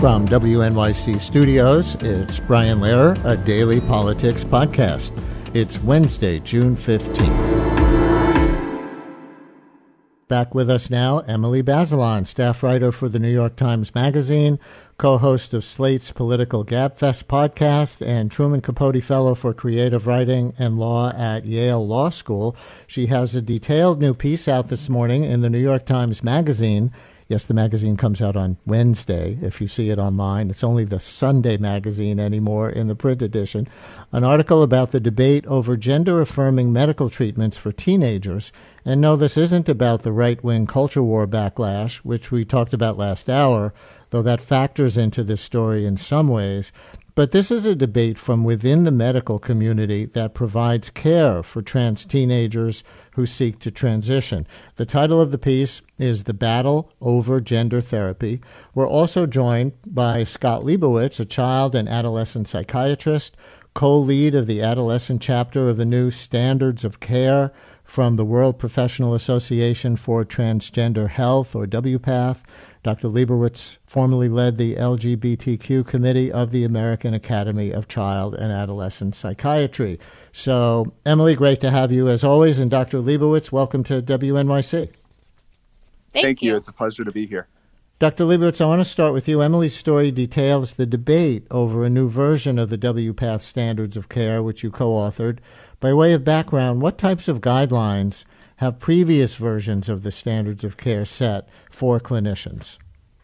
From WNYC Studios, it's Brian Lehrer, a daily politics podcast. It's Wednesday, June 15th. Back with us now, Emily Bazelon, staff writer for the New York Times Magazine, co-host of Slate's Political Gabfest podcast, and Truman Capote Fellow for Creative Writing and Law at Yale Law School. She has a detailed new piece out this morning in the New York Times Magazine. Yes, the magazine comes out on Wednesday, if you see it online. It's only the Sunday magazine anymore in the print edition. An article about the debate over gender-affirming medical treatments for teenagers. And no, this isn't about the right-wing culture war backlash, which we talked about last hour, though that factors into this story in some ways. But this is a debate from within the medical community that provides care for trans teenagers who seek to transition. The title of the piece is The Battle Over Gender Therapy. We're also joined by Scott Leibowitz, a child and adolescent psychiatrist, co-lead of the adolescent chapter of the new Standards of Care from the World Professional Association for Transgender Health, or WPATH. Dr. Leibowitz formerly led the LGBTQ committee of the American Academy of Child and Adolescent Psychiatry. So, Emily, great to have you as always. And Dr. Leibowitz, welcome to WNYC. Thank you. It's a pleasure to be here. Dr. Leibowitz, I want to start with you. Emily's story details the debate over a new version of the WPATH Standards of Care, which you co-authored. By way of background, what types of guidelines have previous versions of the Standards of Care set for clinicians?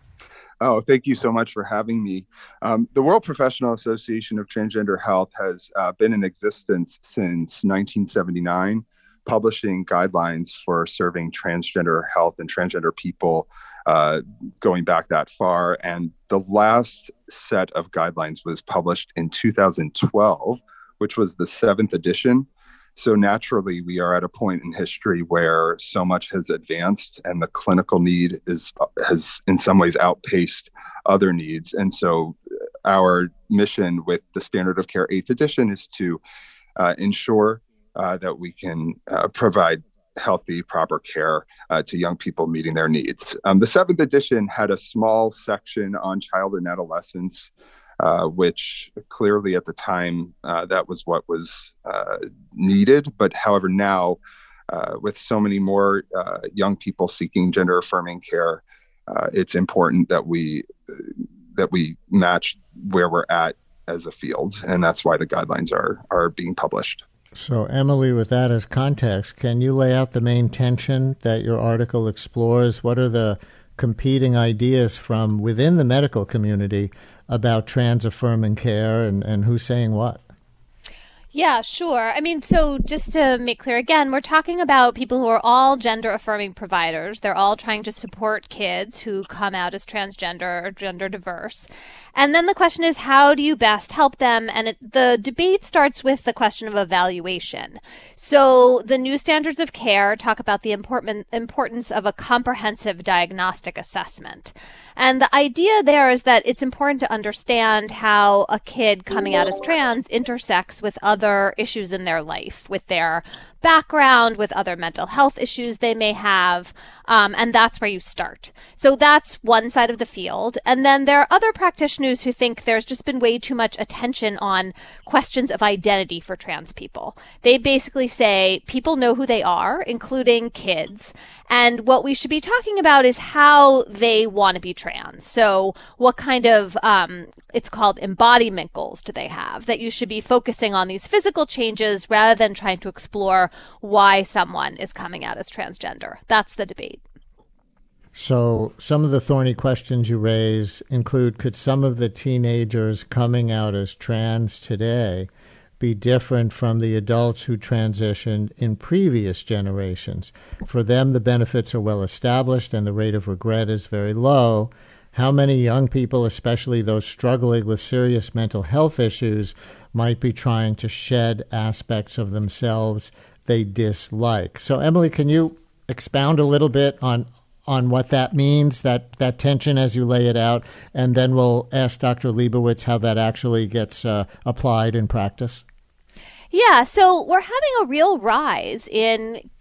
Oh, thank you so much for having me. The World Professional Association of Transgender Health has been in existence since 1979, publishing guidelines for serving transgender health and transgender people going back that far. And the last set of guidelines was published in 2012, which was the 7th edition. So naturally, we are at a point in history where so much has advanced and the clinical need has in some ways outpaced other needs. And so our mission with the Standard of Care 8th edition is to ensure that we can provide healthy, proper care to young people meeting their needs. The 7th edition had a small section on child and adolescence, which clearly at the time that was what was needed. But however, now with so many more young people seeking gender-affirming care, it's important that we match where we're at as a field, and that's why the guidelines are being published. So, Emily, with that as context, can you lay out the main tension that your article explores? What are the competing ideas from within the medical community about trans-affirming care and who's saying what? Yeah, sure. I mean, so just to make clear again, we're talking about people who are all gender-affirming providers. They're all trying to support kids who come out as transgender or gender diverse. And then the question is, how do you best help them? And the debate starts with the question of evaluation. So the new standards of care talk about the importance of a comprehensive diagnostic assessment. And the idea there is that it's important to understand how a kid coming out as trans intersects with other issues in their life, with their background, with other mental health issues they may have, and that's where you start. So that's one side of the field. And then there are other practitioners who think there's just been way too much attention on questions of identity for trans people. They basically say people know who they are, including kids, and what we should be talking about is how they want to be trans. So what kind of, it's called embodiment goals do they have, that you should be focusing on these physical changes rather than trying to explore why someone is coming out as transgender. That's the debate. So some of the thorny questions you raise include, could some of the teenagers coming out as trans today be different from the adults who transitioned in previous generations? For them, the benefits are well established and the rate of regret is very low. How many young people, especially those struggling with serious mental health issues, might be trying to shed aspects of themselves they dislike? So, Emily, can you expound a little bit on what that means, that tension as you lay it out, and then we'll ask Dr. Leibowitz how that actually gets applied in practice? Yeah, so we're having a real rise in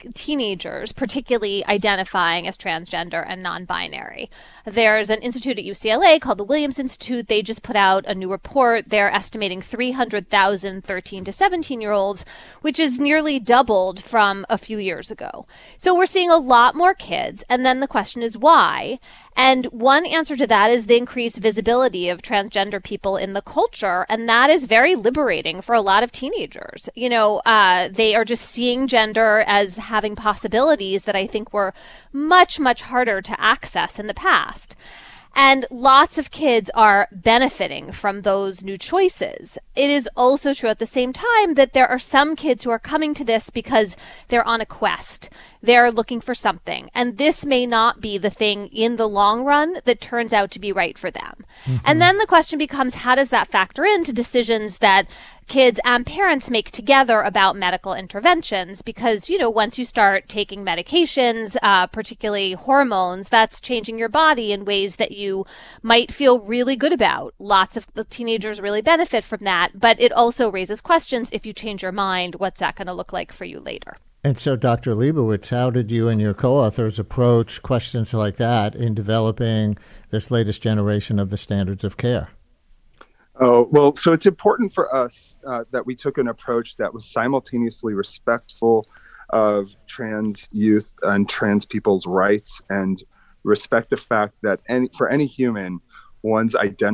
teenagers, particularly identifying as transgender and non-binary. There's an institute at UCLA called the Williams Institute. They just put out a new report. They're estimating 300,000 13 to 17-year-olds, which is nearly doubled from a few years ago. So we're seeing a lot more kids. And then the question is why? And one answer to that is the increased visibility of transgender people in the culture. And that is very liberating for a lot of teenagers. They are just seeing gender as having possibilities that I think were much, much harder to access in the past. And lots of kids are benefiting from those new choices. It is also true at the same time that there are some kids who are coming to this because they're on a quest. They're looking for something. And this may not be the thing in the long run that turns out to be right for them. Mm-hmm. And then the question becomes, how does that factor into decisions that kids and parents make together about medical interventions? Because, once you start taking medications, particularly hormones, that's changing your body in ways that you might feel really good about. Lots of teenagers really benefit from that, but it also raises questions. If you change your mind, what's that going to look like for you later? And so, Dr. Leibowitz, how did you and your co-authors approach questions like that in developing this latest generation of the standards of care? Oh, well, so it's important for us that we took an approach that was simultaneously respectful of trans youth and trans people's rights, and respect the fact that for any human, one's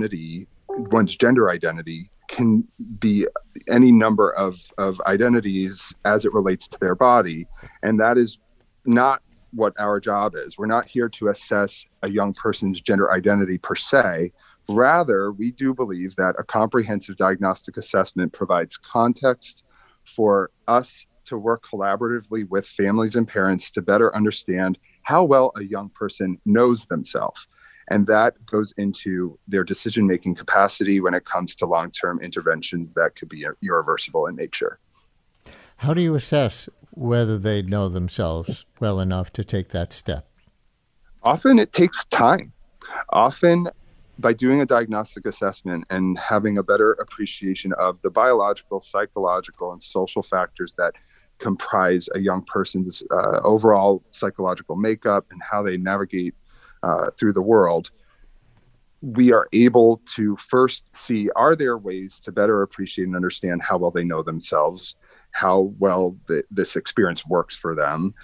gender identity can be any number of identities as it relates to their body. And that is not what our job is. We're not here to assess a young person's gender identity per se. Rather, we do believe that a comprehensive diagnostic assessment provides context for us to work collaboratively with families and parents to better understand how well a young person knows themselves. And that goes into their decision-making capacity when it comes to long-term interventions that could be irreversible in nature. How do you assess whether they know themselves well enough to take that step? Often it takes time. Often, by doing a diagnostic assessment and having a better appreciation of the biological, psychological, and social factors that comprise a young person's overall psychological makeup and how they navigate through the world, we are able to first see, are there ways to better appreciate and understand how well they know themselves, how well this experience works for them,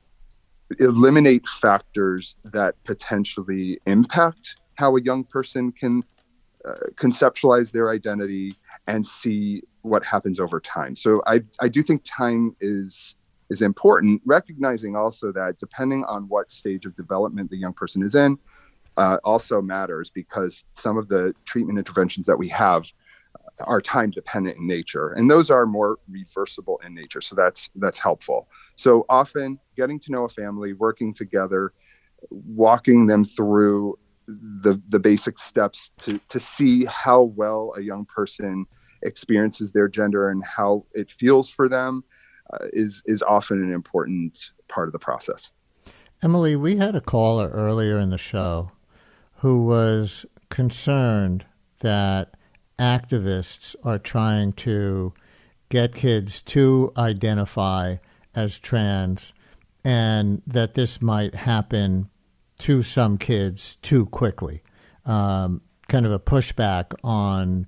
eliminate factors that potentially impact how a young person can conceptualize their identity, and see what happens over time. So I do think time is important, recognizing also that depending on what stage of development the young person is in, also matters, because some of the treatment interventions that we have are time dependent in nature, and those are more reversible in nature. So that's helpful. So often getting to know a family, working together, walking them through the basic steps to see how well a young person experiences their gender and how it feels for them is often an important part of the process. Emily, we had a caller earlier in the show who was concerned that activists are trying to get kids to identify as trans, and that this might happen to some kids too quickly. Kind of a pushback on,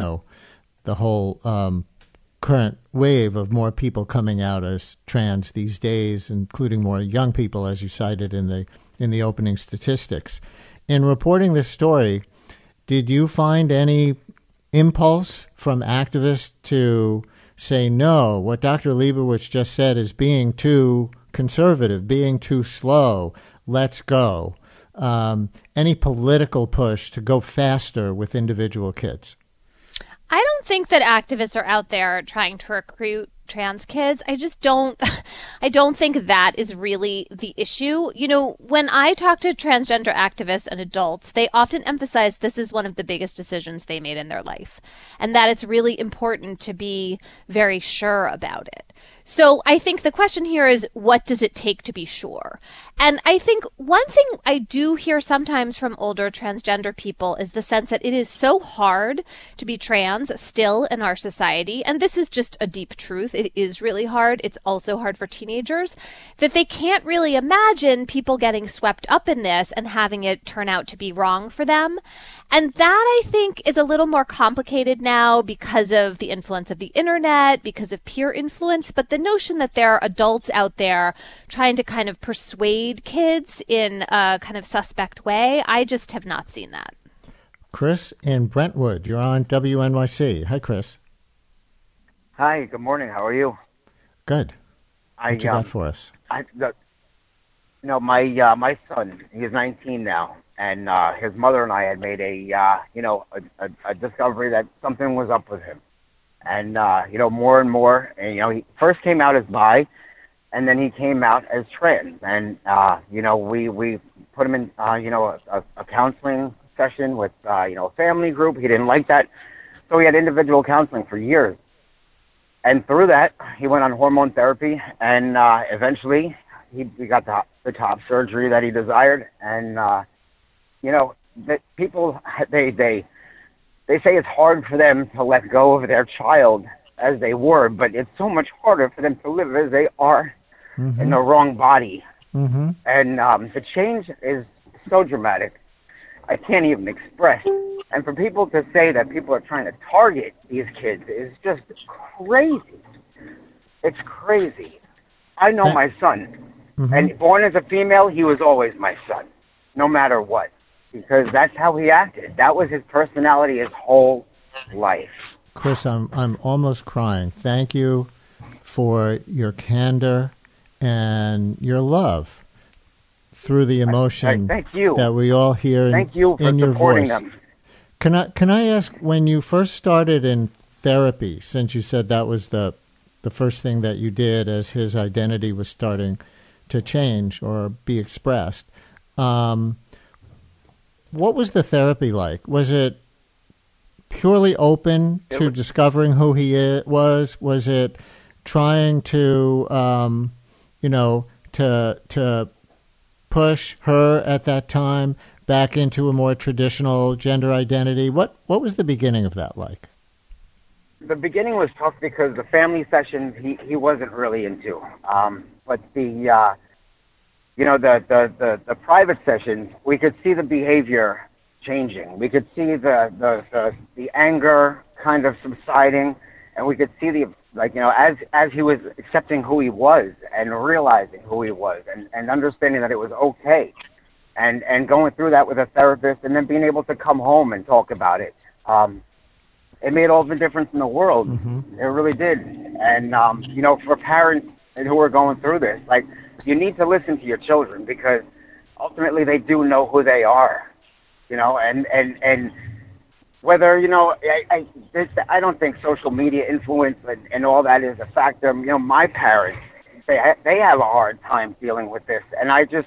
the whole current wave of more people coming out as trans these days, including more young people, as you cited in the opening statistics. In reporting this story, did you find any impulse from activists to say, no, what Dr. Leibowitz just said is being too conservative, being too slow, let's go? Any political push to go faster with individual kids? I don't think that activists are out there trying to recruit trans kids. I don't think that is really the issue. When I talk to transgender activists and adults, they often emphasize this is one of the biggest decisions they made in their life, and that it's really important to be very sure about it. So I think the question here is, what does it take to be sure? And I think one thing I do hear sometimes from older transgender people is the sense that it is so hard to be trans still in our society. And this is just a deep truth. youth, it is really hard. It's also hard for teenagers, that they can't really imagine people getting swept up in this and having it turn out to be wrong for them. And that, I think, is a little more complicated now because of the influence of the internet, because of peer influence. But the notion that there are adults out there trying to kind of persuade kids in a kind of suspect way, I just have not seen that. Chris in Brentwood, you're on WNYC. Hi, Chris. Hi, good morning. How are you? Good. What you got for us? My son, he's 19 now, and his mother and I had made a discovery that something was up with him. And, more and more, and, he first came out as bi, and then he came out as trans. And, we put him in, a counseling session with, a family group. He didn't like that. So he had individual counseling for years. And through that, he went on hormone therapy, and eventually he got the top surgery that he desired. And, that people, they say it's hard for them to let go of their child as they were, but it's so much harder for them to live as they are in the wrong body. Mm-hmm. And the change is so dramatic, I can't even express. And for people to say that people are trying to target these kids is just crazy. It's crazy. I know my son. And born as a female, he was always my son, no matter what, because that's how he acted. That was his personality his whole life. Chris, I'm almost crying. Thank you for your candor and your love through the emotion thank you. That we all hear thank you for in your supporting voice. Them. Can I ask, when you first started in therapy, since you said that was the first thing that you did as his identity was starting to change or be expressed, what was the therapy like? Was it purely open to discovering who he was? Was it trying to, to push her at that time back into a more traditional gender identity? What was the beginning of that like? The beginning was tough because the family sessions he wasn't really into. But the private sessions, we could see the behavior changing. We could see the anger kind of subsiding, and we could see as he was accepting who he was and realizing who he was and understanding that it was okay, and going through that with a therapist, and then being able to come home and talk about it. It made all the difference in the world. It really did. And, for parents who are going through this, you need to listen to your children, because ultimately they do know who they are, and whether, I don't think social media influence and all that is a factor. My parents, they have a hard time dealing with this. And I just,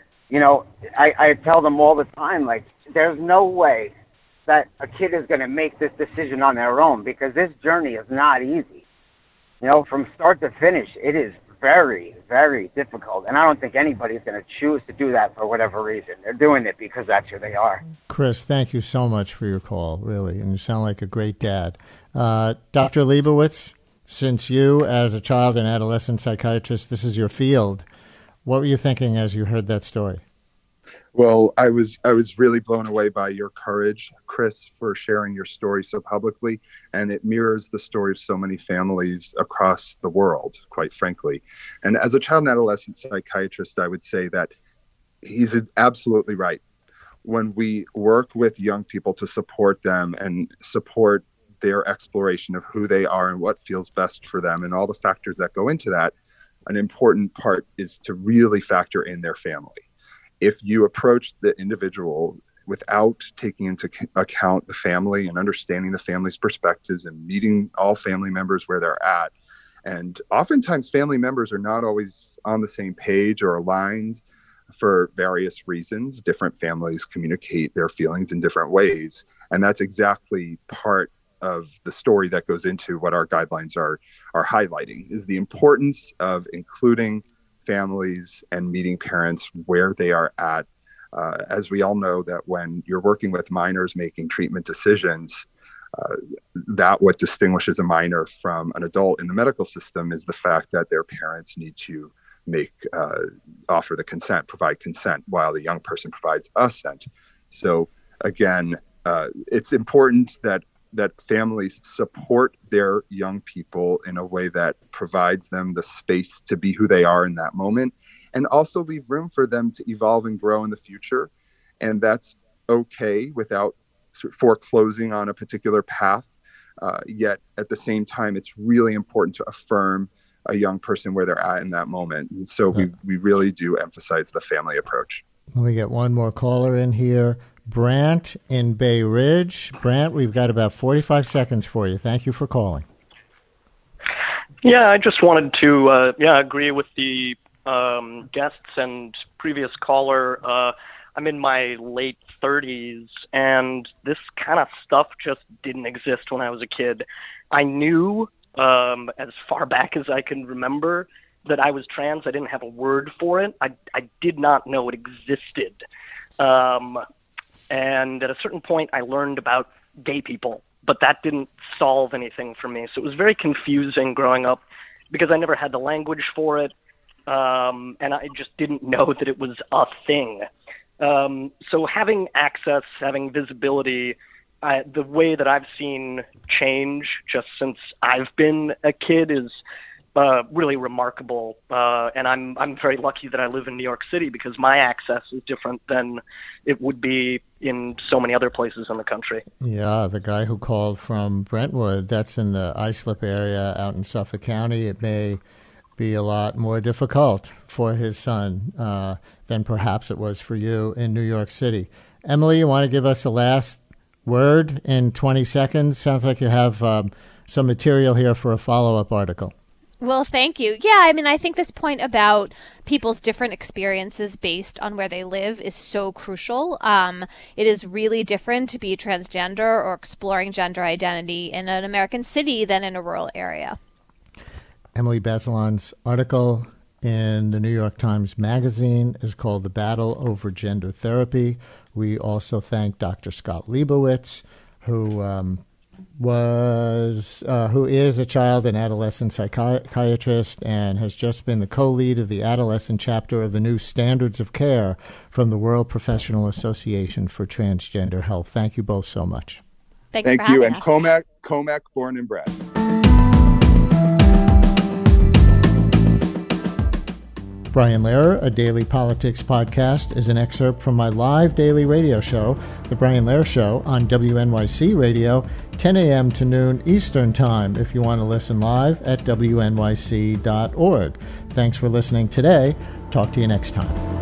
I tell them all the time, there's no way that a kid is going to make this decision on their own, because this journey is not easy. From start to finish, it is very, very difficult. And I don't think anybody's going to choose to do that for whatever reason. They're doing it because that's who they are. Chris, thank you so much for your call, really. And you sound like a great dad. Dr. Leibowitz, since you, as a child and adolescent psychiatrist, this is your field, what were you thinking as you heard that story? Well, I was really blown away by your courage, Chris, for sharing your story so publicly, and it mirrors the story of so many families across the world, quite frankly. And as a child and adolescent psychiatrist, I would say that he's absolutely right. When we work with young people to support them and support their exploration of who they are and what feels best for them and all the factors that go into that, an important part is to really factor in their family. If you approach the individual without taking into account the family and understanding the family's perspectives and meeting all family members where they're at, and oftentimes family members are not always on the same page or aligned for various reasons. Different families communicate their feelings in different ways. And that's exactly part of the story that goes into what our guidelines are highlighting, is the importance of including families and meeting parents where they are at. As we all know, that when you're working with minors making treatment decisions, that what distinguishes a minor from an adult in the medical system is the fact that their parents need to offer the consent, provide consent, while the young person provides assent. So again, it's important that families support their young people in a way that provides them the space to be who they are in that moment, and also leave room for them to evolve and grow in the future. And that's okay without sort of foreclosing on a particular path. Yet at the same time, it's really important to affirm a young person where they're at in that moment. And so we really do emphasize the family approach. Let me get one more caller in here. Brant in Bay Ridge. Brant, we've got about 45 seconds for you. Thank you for calling. Yeah, I just wanted to agree with the guests and previous caller. I'm in my late 30s, and this kind of stuff just didn't exist when I was a kid. I knew, as far back as I can remember, that I was trans. I didn't have a word for it. I did not know it existed. And at a certain point, I learned about gay people, but that didn't solve anything for me. So it was very confusing growing up because I never had the language for it, and I just didn't know that it was a thing. So having access, having visibility, the way that I've seen change just since I've been a kid is really remarkable. And I'm very lucky that I live in New York City because my access is different than it would be in so many other places in the country. Yeah, the guy who called from Brentwood, that's in the Islip area out in Suffolk County. It may be a lot more difficult for his son than perhaps it was for you in New York City. Emily, you want to give us a last word in 20 seconds? Sounds like you have some material here for a follow-up article. Well, thank you. Yeah, I mean, I think this point about people's different experiences based on where they live is so crucial. It is really different to be transgender or exploring gender identity in an American city than in a rural area. Emily Bazelon's article in the New York Times Magazine is called The Battle Over Gender Therapy. We also thank Dr. Scott Leibowitz, who is a child and adolescent psychiatrist and has just been the co-lead of the adolescent chapter of the new Standards of Care from the World Professional Association for Transgender Health. Thank you both so much. Thank you. And Comac born and bred. Brian Lehrer, a daily politics podcast, is an excerpt from my live daily radio show, The Brian Lehrer Show, on WNYC Radio, 10 a.m. to noon Eastern Time, if you want to listen live at wnyc.org. Thanks for listening today. Talk to you next time.